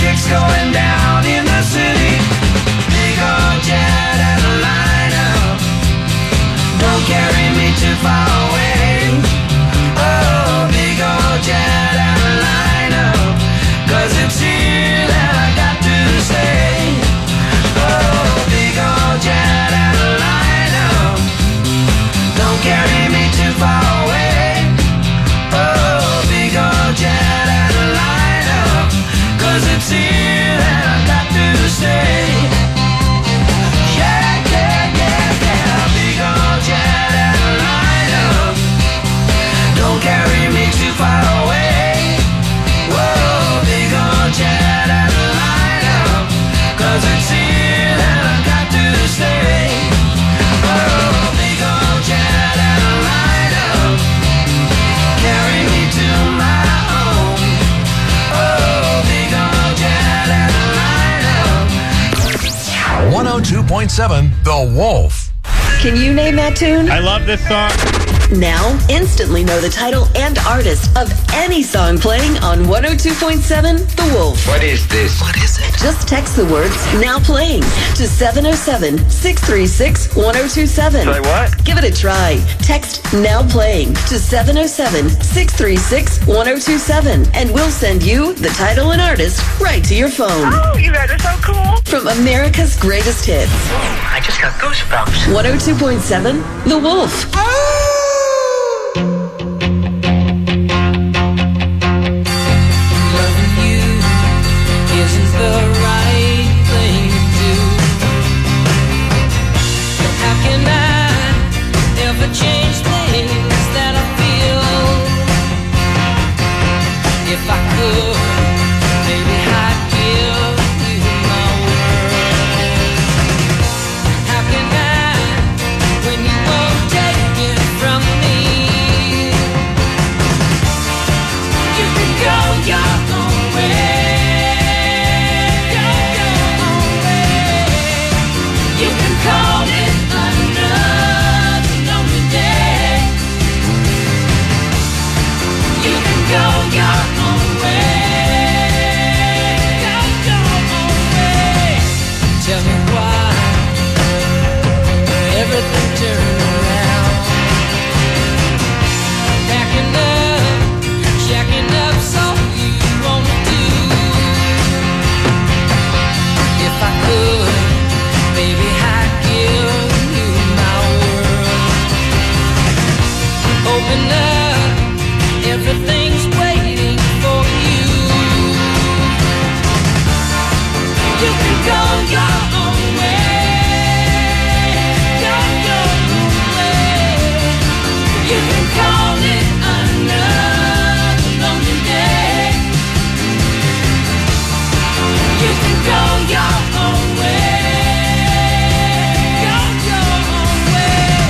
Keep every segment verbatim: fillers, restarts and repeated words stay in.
kicks going down in the city. Big old jet and a lineup. Don't carry me too far away. Oh, big old jet and a lineup. Cause it's here that I got to stay. Oh, big old jet and a lineup. Don't carry me too far away. Oh, big old jet and a lineup. Cause it's here that I got to stay. Yeah, yeah, yeah, yeah. Big old jet and a lineup. Don't carry me too far away. Whoa, big old jet and a lineup. Cause it's here that I got to stay. Oh, big old jet and a lineup. Carry me to my home. Oh, big old jet and a lineup. one oh two point seven The Wolf. Can you name that tune? I love this song. Now, instantly know the title and artist of any song playing on one oh two point seven The Wolf. What is this? What is it? Just text the words "now playing" to seven oh seven, six three six, one oh two seven. Say what? Give it a try. Text "now playing" to seven oh seven, six three six, one oh two seven, and we'll send you the title and artist right to your phone. Oh, you guys are so cool. From America's greatest hits. I just got goosebumps. one oh two point seven The Wolf. Loving you isn't the right thing to do. But how can I ever change things that I feel? If I could, maybe I'd give you my world. How can I, when you won't take it from me? You can go your own way. Go your own way. You can call it another lonely day. You can go your own way. Go your own way. Tell me why everything turned around. Packing up, checking up's all you wanna do. If I could, baby, I'd give you my world. Open up, everything's waiting for you. You can go your own way. Go your own way. You can call it another lonely day. You can go your own way. Go your own way.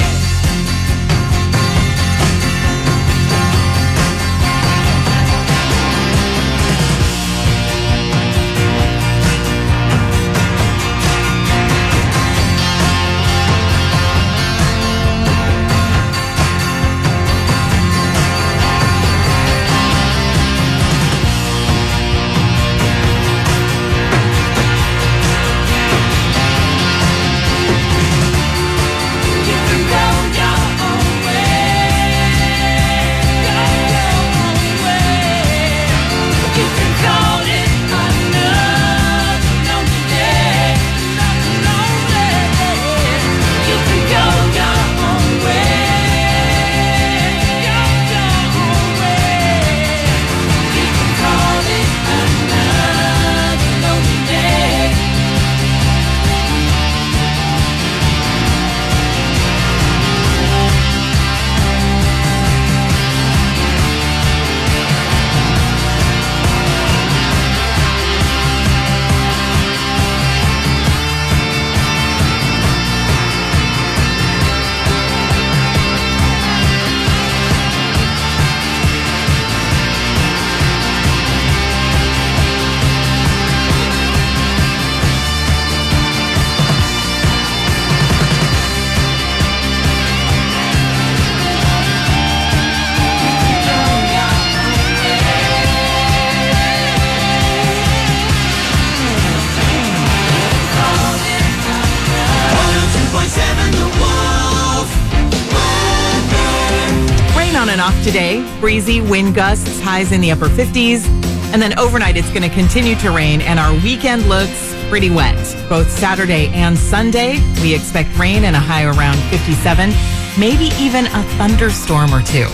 today. Breezy, wind gusts, highs in the upper fifties. And then overnight, it's going to continue to rain, and our weekend looks pretty wet. Both Saturday and Sunday, we expect rain and a high around fifty-seven, maybe even a thunderstorm or two.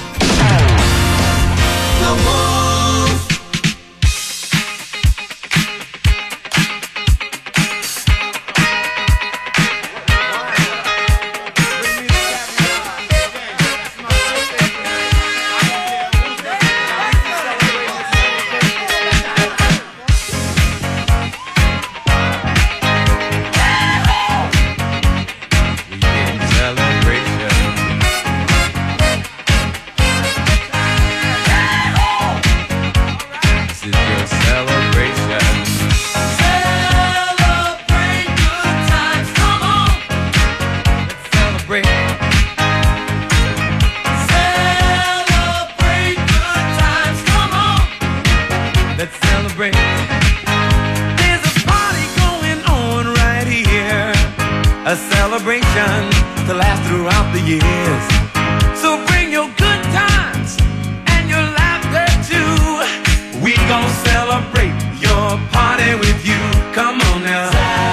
A celebration to last throughout the years. So bring your good times and your laughter too. We gon' celebrate your party with you. Come on now.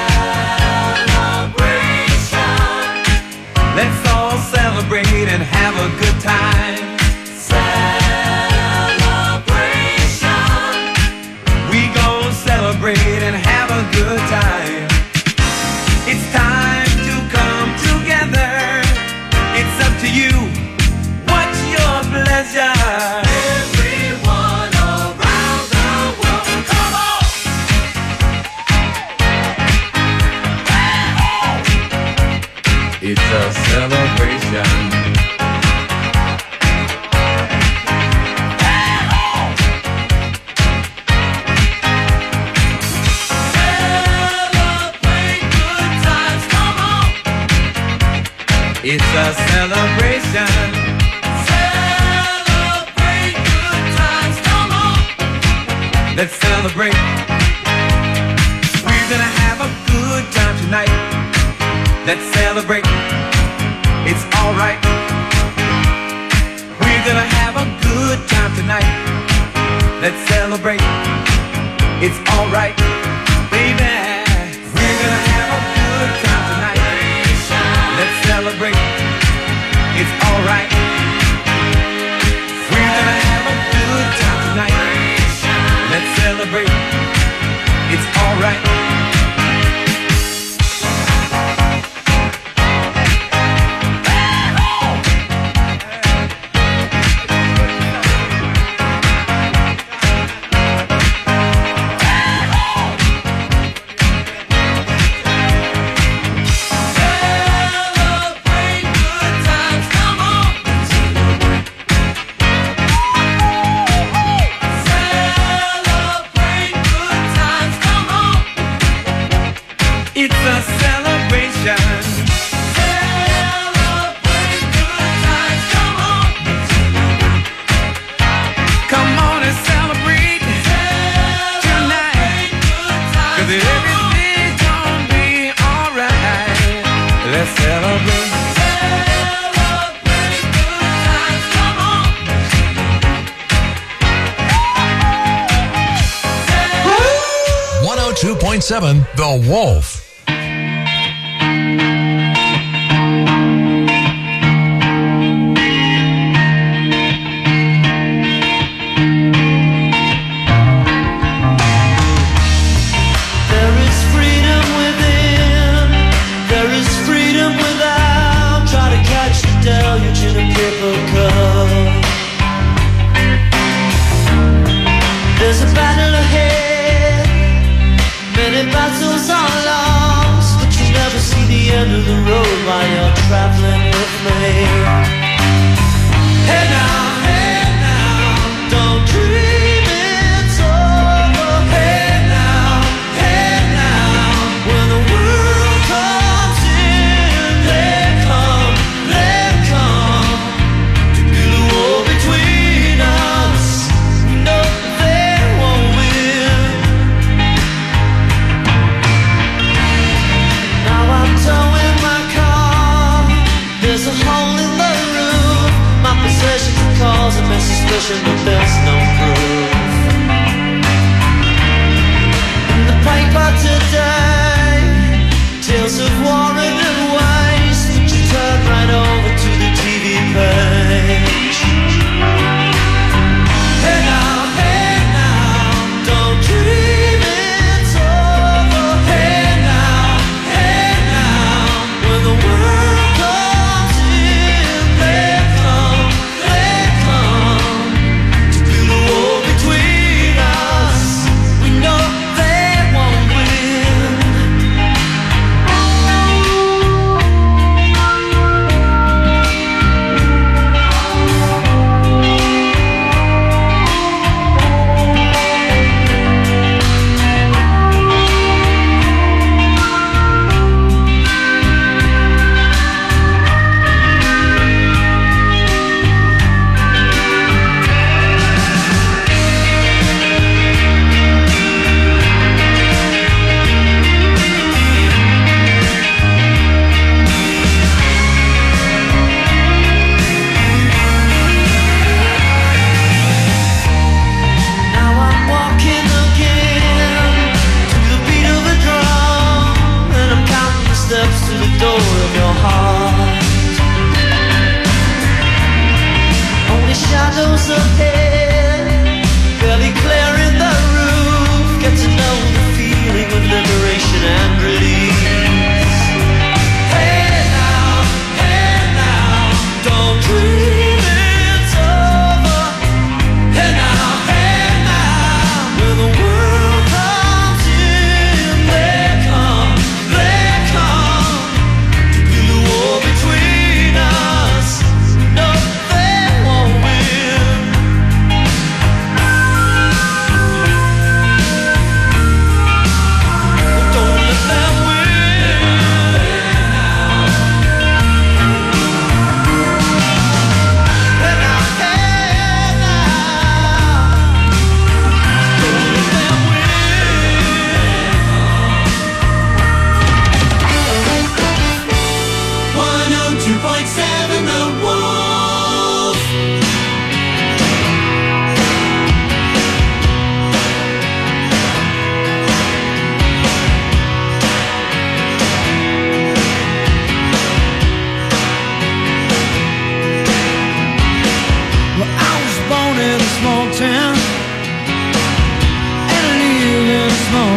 Celebration. Let's all celebrate and have a good time. Celebration. We gon' celebrate and have a good time. It's time to come together. It's up to you. What's your pleasure? Everyone around the world, come on! It's a celebration. It's a celebration. Celebrate good times, come on. Let's celebrate. We're gonna have a good time tonight. Let's celebrate. It's alright. We're gonna have a good time tonight. Let's celebrate. It's alright, baby. We're gonna have a good time tonight. Let's celebrate. It's alright. We're gonna have a good time tonight. Let's celebrate. It's alright. It's a celebration. Celebrate good times, come on. Come on and celebrate tonight. Cause everything's gonna be alright. Let's celebrate. Celebrate good times, come on. one oh two point seven The Wolf. There's a battle ahead, many battles are lost.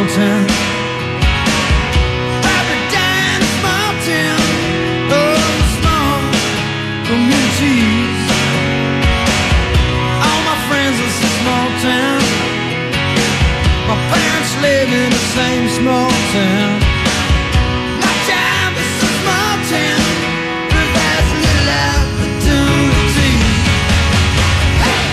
town. Paradise, small town. Oh, small communities. All my friends are so small town. My parents live in the same small town. My town is a small town. But there's little opportunity. Hey!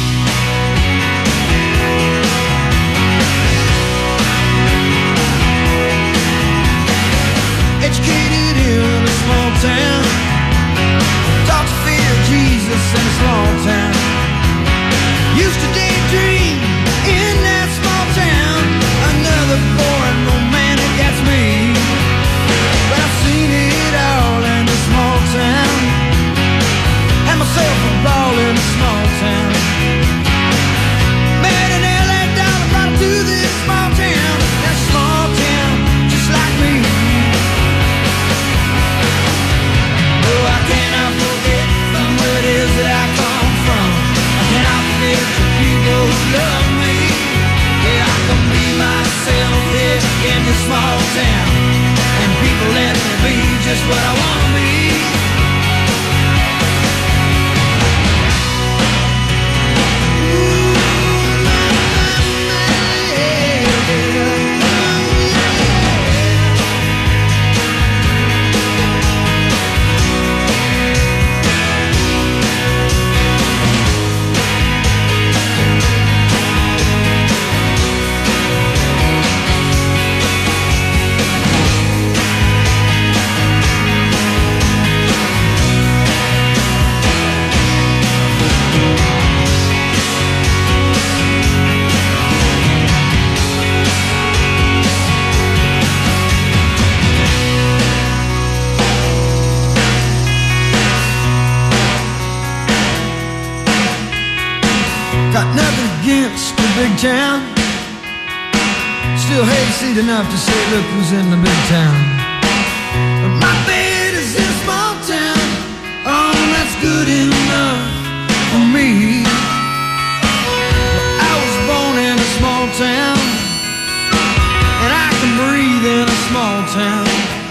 Educated in a small town. Taught to fear Jesus in a small town. Used to daydream in that small town. Another boring romantic, that's me. But I've seen it all in a small town. Had myself a ball in a small town. Met an L A dollar, brought her to this small town. That small town, just like me. Oh, I cannot forget from where it is that I come from. I cannot forget the people who love me. Yeah, I can be myself here in this small town. And people let me be just what I want to be. Got nothing against the big town. Still hayseed enough to say, look who's in the big town. But my bed is in a small town. Oh, that's good enough for me. Well, I was born in a small town, and I can breathe in a small town.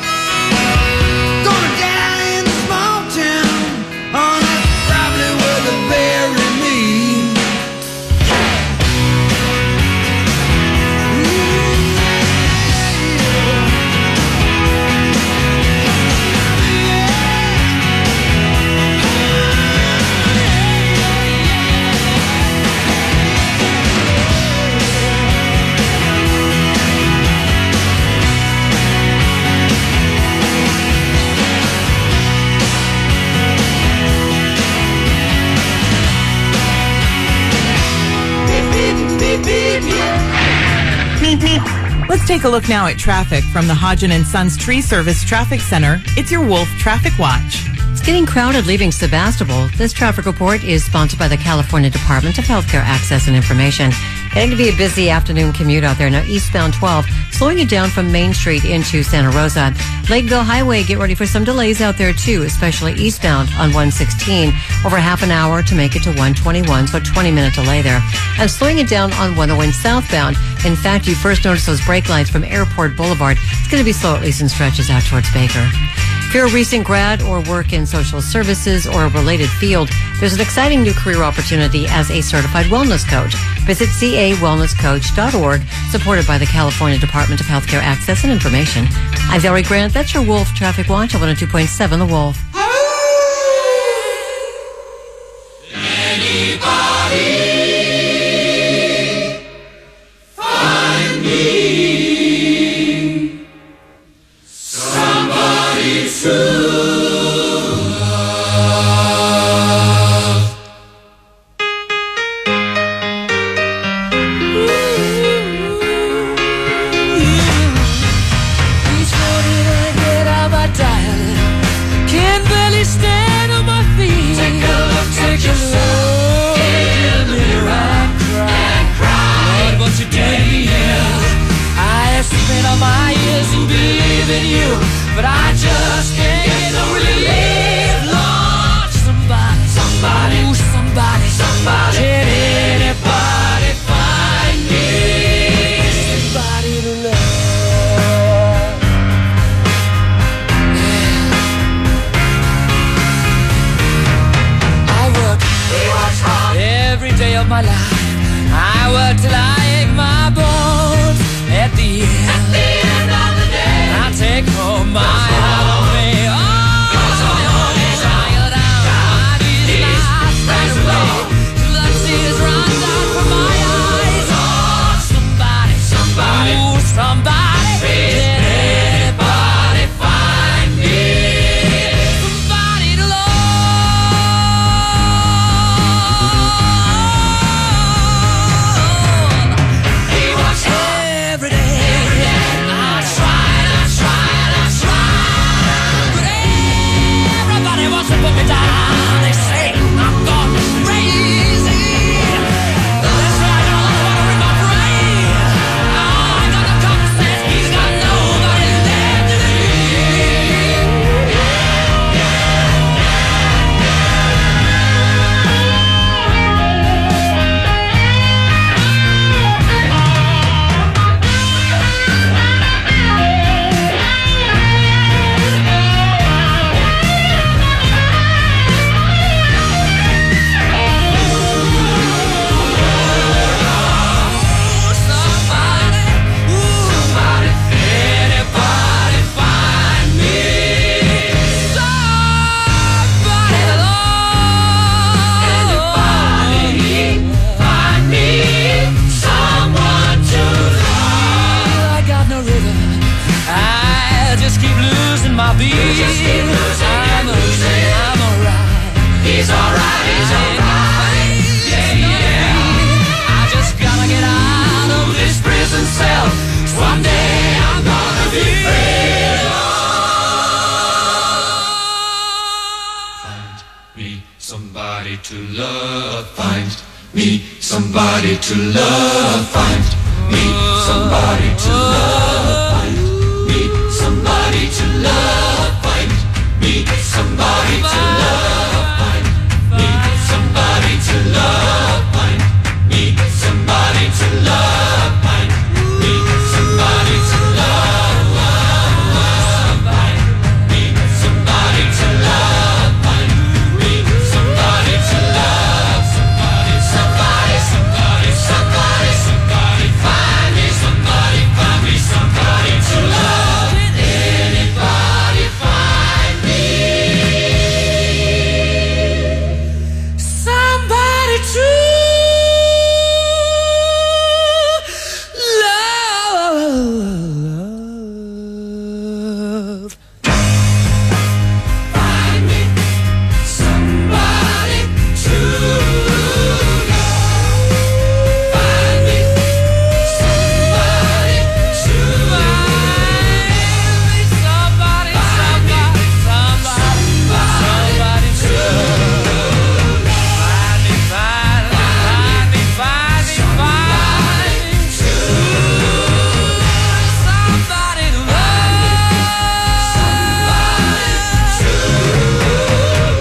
Gonna die in a small town. Oh, that's probably where they bury me. Let's take a look now at traffic from the Hodgen and Sons Tree Service Traffic Center. It's your Wolf Traffic Watch. It's getting crowded leaving Sebastopol. This traffic report is sponsored by the California Department of Healthcare Access and Information. Getting to be a busy afternoon commute out there. Now, eastbound twelve, slowing you down from Main Street into Santa Rosa. Lakeville Highway, get ready for some delays out there too, especially eastbound on one sixteen. Over half an hour to make it to one twenty-one, so a twenty minute delay there. And slowing it down on one oh one southbound. In fact, you first notice those brake lights from Airport Boulevard. It's going to be slow, at least in stretches out towards Baker. If you're a recent grad or work in social services or a related field, there's an exciting new career opportunity as a certified wellness coach. Visit c a wellness coach dot org, supported by the California Department of Healthcare Access and Information. I'm Valerie Grant. That's your Wolf Traffic Watch on one oh two point seven The Wolf. Anybody find me somebody true? My years and believe in you, but I just can't get no relief. Lord, somebody, somebody, ooh, somebody, somebody, can anybody find me somebody to somebody. Did anybody find me somebody to love? He wants every day. Every day. I tried, I tried, I tried, but everybody wants to put me down. They say I'm gone crazy. That's right, I don't want to read my brain. I got no common sense. He's got nobody left to leave. Somebody, somebody, anybody find me somebody to love? Anybody find me someone to love? I got no rhythm. I just keep losing my beat. Just keep losing I'm and losing. I'm alright. He's alright. He's alright. Yeah, yeah. I just gotta get out of this prison cell. Someday I'm gonna be free. Find me somebody to love. Find me somebody to love. Find me somebody to love. Find me somebody to love. Find me somebody to love. Find me somebody to love. Find me somebody to love. Find me somebody to love. Find me somebody to love. Find me somebody to love. Somebody, somebody, somebody, somebody, somebody. Find me somebody. Find me somebody to love. Did anybody find me somebody to love? Find me somebody to love. Find me somebody to love. Somebody, somebody, somebody, somebody to love. Find me, find me, find me, find me, find me to love. Somebody to love. Somebody to love.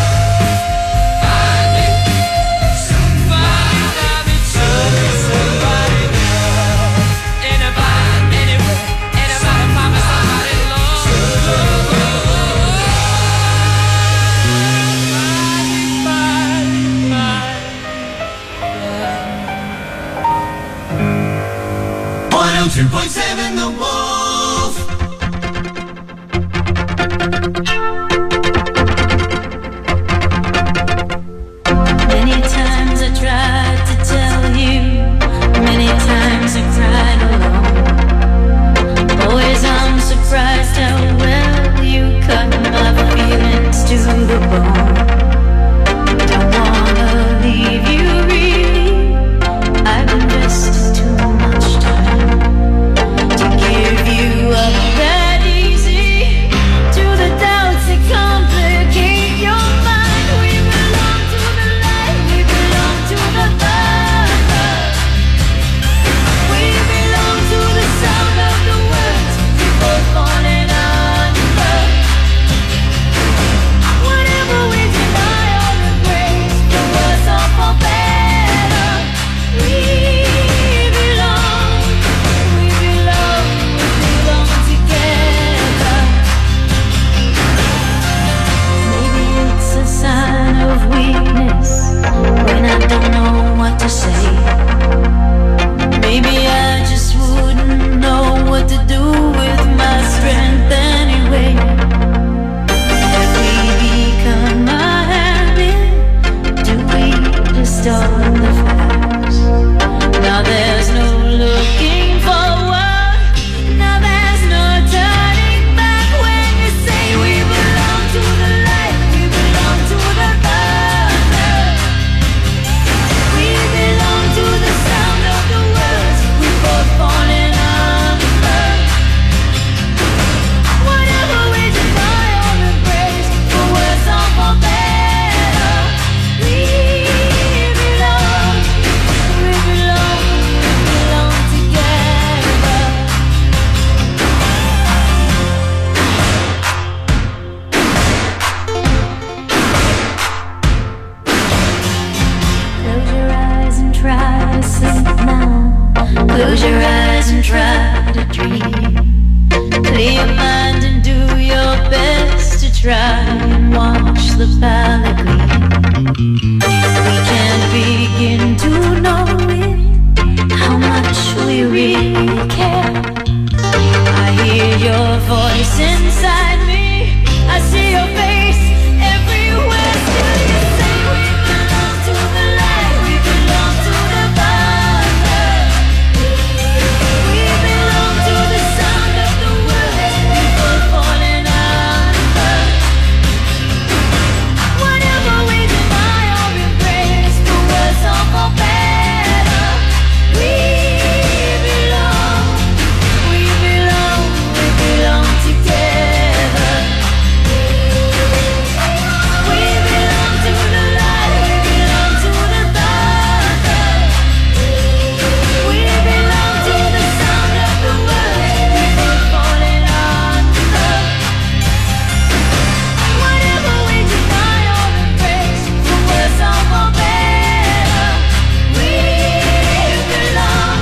Find me somebody, find me to somebody to love. Anybody, anywhere, anybody, find me somebody to love. one oh two point seven The Wolf. Many times I tried to tell you, many times I cried alone. Always I'm surprised how well you cut my feelings to the bone. Don't wanna leave you really, I've invested too much time to give voice inside me. I see your face everywhere. Still you say we belong to the light, we belong to the Father. We belong to the sound of the world, people falling under. Whatever we deny or embrace, the world's all for better. We belong, we belong, we belong together. We belong to the light, we belong to the Father. We belong to the sound of the world, people falling under. Whatever we deny or embrace, the world's all for better. We belong.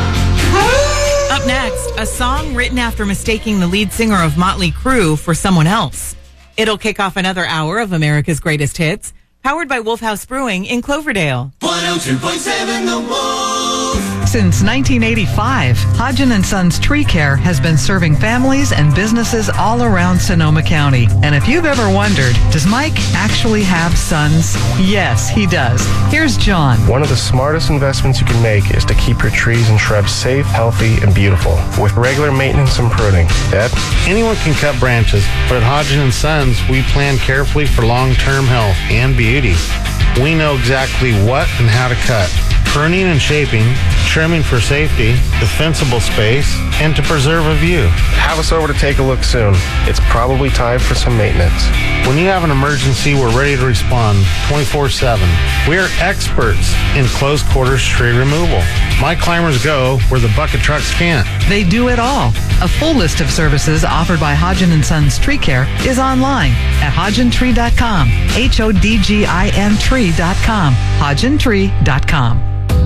Up next, a song written after mistaking the lead singer of Motley Crue for someone else. It'll kick off another hour of America's Greatest Hits, powered by Wolf House Brewing in Cloverdale. one oh two point seven The Wolf. Since nineteen eighty-five, Hodgen and Sons Tree Care has been serving families and businesses all around Sonoma County. And if you've ever wondered, does Mike actually have sons? Yes, he does. Here's John. One of the smartest investments you can make is to keep your trees and shrubs safe, healthy, and beautiful with regular maintenance and pruning. Dad? Anyone can cut branches, but at Hodgen and Sons, we plan carefully for long-term health and beauty. We know exactly what and how to cut. Pruning and shaping, trimming for safety, defensible space, and to preserve a view. Have us over to take a look soon. It's probably time for some maintenance. When you have an emergency, we're ready to respond twenty-four seven. We are experts in close quarters tree removal. My climbers go where the bucket trucks can't. They do it all. A full list of services offered by Hodgen and Sons Tree Care is online at hodgen tree dot com. H O D G I N tree dot com. hodgen tree dot com.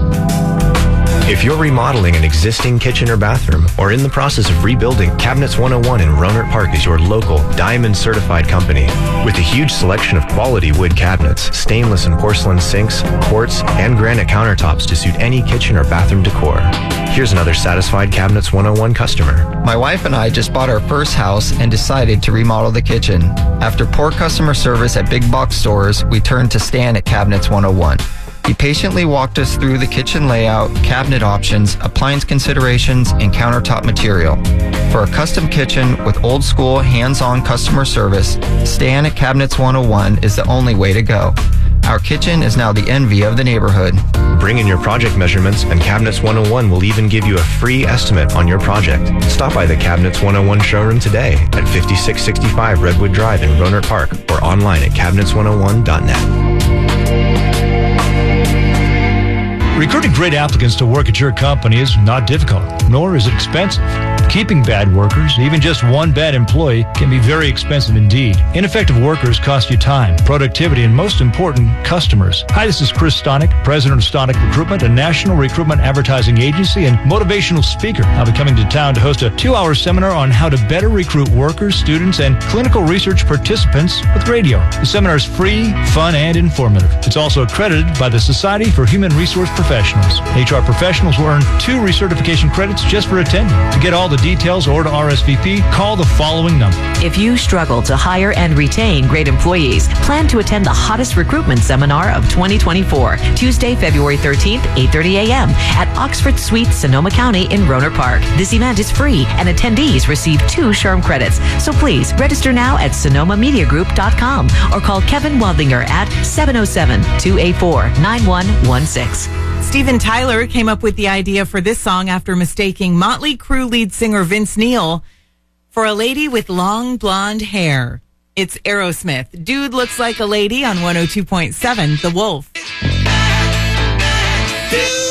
If you're remodeling an existing kitchen or bathroom or in the process of rebuilding, Cabinets one oh one in Rohnert Park is your local Diamond certified company. With a huge selection of quality wood cabinets, stainless and porcelain sinks, quartz, and granite countertops to suit any kitchen or bathroom decor. Here's another satisfied Cabinets one oh one customer. My wife and I just bought our first house and decided to remodel the kitchen. After poor customer service at big box stores, we turned to Stan at Cabinets one oh one. He patiently walked us through the kitchen layout, cabinet options, appliance considerations, and countertop material. For a custom kitchen with old school, hands-on customer service, Stan at Cabinets one oh one is the only way to go. Our kitchen is now the envy of the neighborhood. Bring in your project measurements and Cabinets one oh one will even give you a free estimate on your project. Stop by the Cabinets one oh one showroom today at fifty-six sixty-five Redwood Drive in Rohnert Park or online at cabinets one oh one dot net. Recruiting great applicants to work at your company is not difficult, nor is it expensive. Keeping bad workers, even just one bad employee, can be very expensive indeed. Ineffective workers cost you time, productivity, and most important, customers. Hi, this is Chris Stonick, president of Stonick Recruitment, a national recruitment advertising agency and motivational speaker. I'll be coming to town to host a two-hour seminar on how to better recruit workers, students, and clinical research participants with radio. The seminar is free, fun, and informative. It's also accredited by the Society for Human Resource Professionals. H R professionals will earn two recertification credits just for attending. To get all the details or to R S V P, call the following number. If you struggle to hire and retain great employees, plan to attend the hottest recruitment seminar of twenty twenty-four, Tuesday, February thirteenth, eight thirty a.m. at Oxford Suite, Sonoma County in Rohnert Park. This event is free and attendees receive two SHRM credits. So please register now at sonoma media group dot com or call Kevin Wadlinger at seven oh seven, two eight four, nine one one six. Steven Tyler came up with the idea for this song after mistaking Motley Crue lead singer Vince Neil for a lady with long blonde hair. It's Aerosmith. Dude Looks Like a Lady on one oh two point seven The Wolf. Dude.